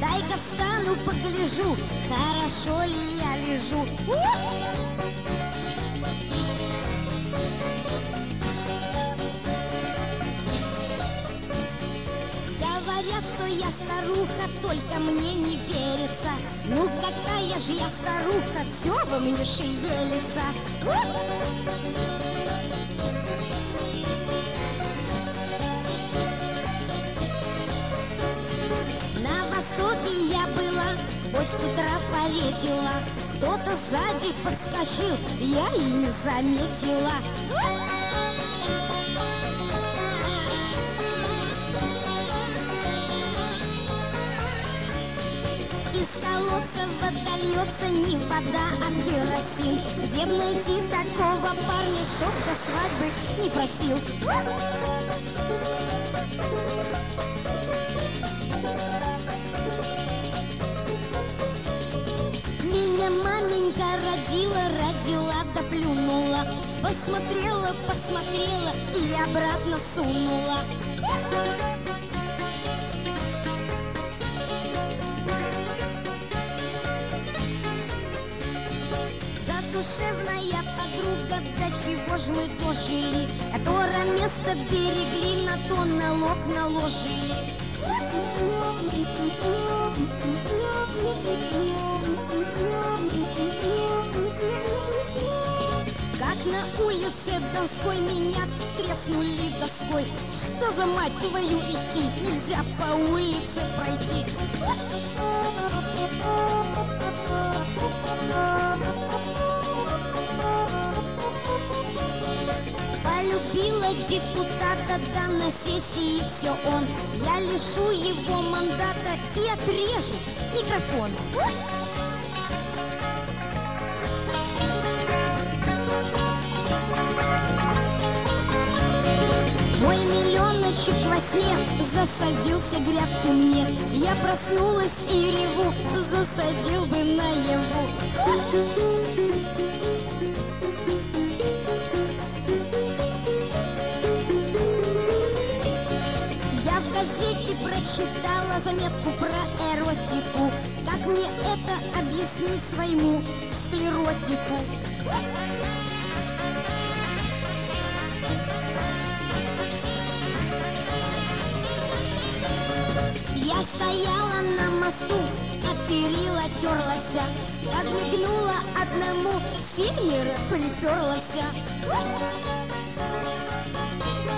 Дай-ка встану, погляжу, хорошо ли я лежу. Говорят, что я старуха, только мне не верится. Ну какая же я старуха, все во мне шевелится. На востоке я была, бочку трафаретила. Кто-то сзади подскочил, я и не заметила. Из колодца вода льется, не вода, а керосин. Где б найти такого парня, чтоб до свадьбы не просил? Меня маменька родила да плюнула. Посмотрела и обратно сунула. Задушевная подруга, до чего ж мы дожили? Которое место берегли, на то налог наложили. Как на улице Донской меня треснули доской. Что за мать твою идти? Нельзя по улице пройти. Полюбила депутата, да на сессии все он. Я лишу его мандата и отрежу микрофон. Мой миллионочек во сне засадился грядки мне. Я проснулась и реву, засадил бы наяву. Я в газете прочитала заметку про эротику. Как мне это объяснить своему склеротику? Я стояла на мосту, а перила терлася. Как мигнула одному, семеро приперлася.